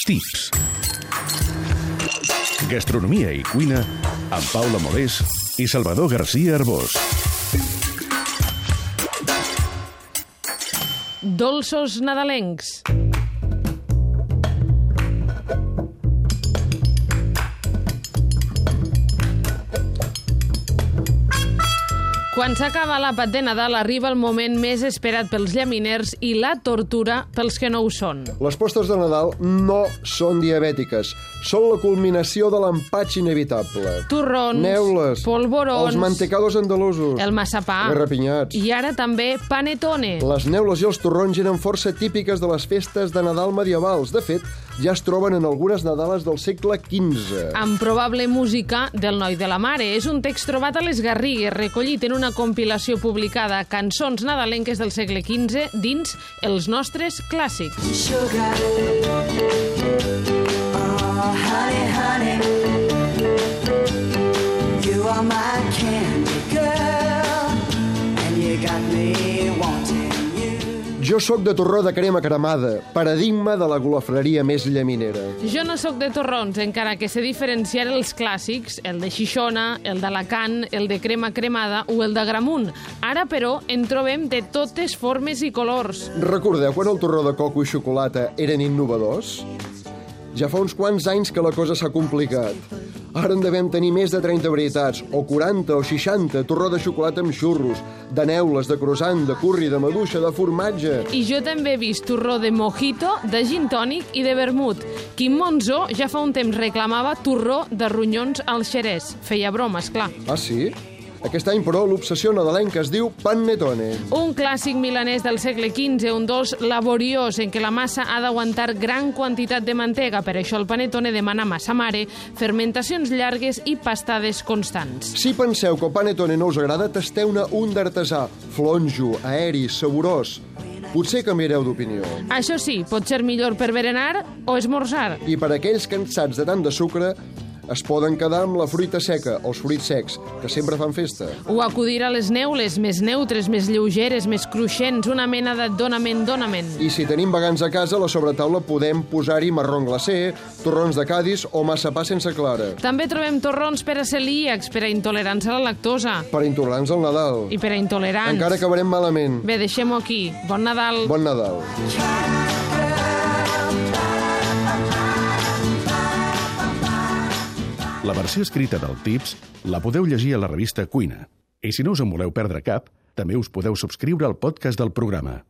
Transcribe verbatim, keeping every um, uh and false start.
Tips. Gastronomia i cuina amb Paula Molés i Salvador García Arbós. Dolços nadalencs. Quan s'acaba l'àpat de Nadal arriba el moment més esperat pels llaminers i la tortura pels que no ho són. Les postres de Nadal no són diabètiques. Són la culminació de l'empatx inevitable. Torrons, neules, polvorons, els mantecados andalusos, el massapà, garrapinyats. I ara també panetone. Les neules i els torrons eren força típiques de les festes de Nadal medievals. De fet, ja es troben en algunes Nadales del segle quinze. Amb probable música del Noi de la Mare. És un text trobat a les Garrigues, recollit en una compilació publicada Cançons nadalenques del segle quinze dins els nostres clàssics. Sugar, oh honey, honey, you are my candy girl, and you got me wanting. Jo sóc de torró de crema cremada, paradigma de la golafreria més llaminera. Jo no sóc de torrons, encara que sé diferenciar els clàssics, el de Xixona, el d'Alacant, el de crema cremada o el de Gramunt. Ara, però, en trobem de totes formes i colors. Recordeu quan el torró de coco i xocolata eren innovadors? Ja fa uns quants anys que la cosa s'ha complicat. Ara en devem tenir més de trenta varietats, o quaranta o seixanta, torró de xocolata amb xurros, de neules, de croissant, de curri, de maduixa, de formatge. I jo també he vist torró de mojito, de gin tònic i de vermut. Quim Monzó ja fa un temps reclamava torró de ronyons al xerès. Feia broma, esclar. Ah, sí? Aquest any, però, l'obsessió nadalenca es diu panettone. Un clàssic milanès del segle quinze, un dolç laboriós en què la massa ha d'aguantar gran quantitat de mantega. Per això el panettone demana massa mare, fermentacions llargues i pastades constants. Si penseu que el panettone no us agrada, tasteu-ne un d'artesà, flonjo, aeri, saborós. Potser canviareu d'opinió. Això sí, pot ser millor per berenar o esmorzar. I per aquells cansats de tant de sucre, es poden quedar amb la fruita seca, els fruits secs, que sempre fan festa. O acudir a les neules, més neutres, més lleugeres, més cruixents, una mena de donament, donament. I si tenim vegans a casa, a la sobretaula podem posar-hi marron glacé, torrons de Cadis o massapà sense clara. També trobem torrons per a celíacs, per a intolerants a la lactosa. Per intolerants al Nadal. I per a intolerants. Encara acabarem malament. Bé, deixem-ho aquí. Bon Nadal. Bon Nadal. La versió escrita del Tips la podeu llegir a la revista Cuina. I si no us en voleu perdre cap, també us podeu subscriure al podcast del programa.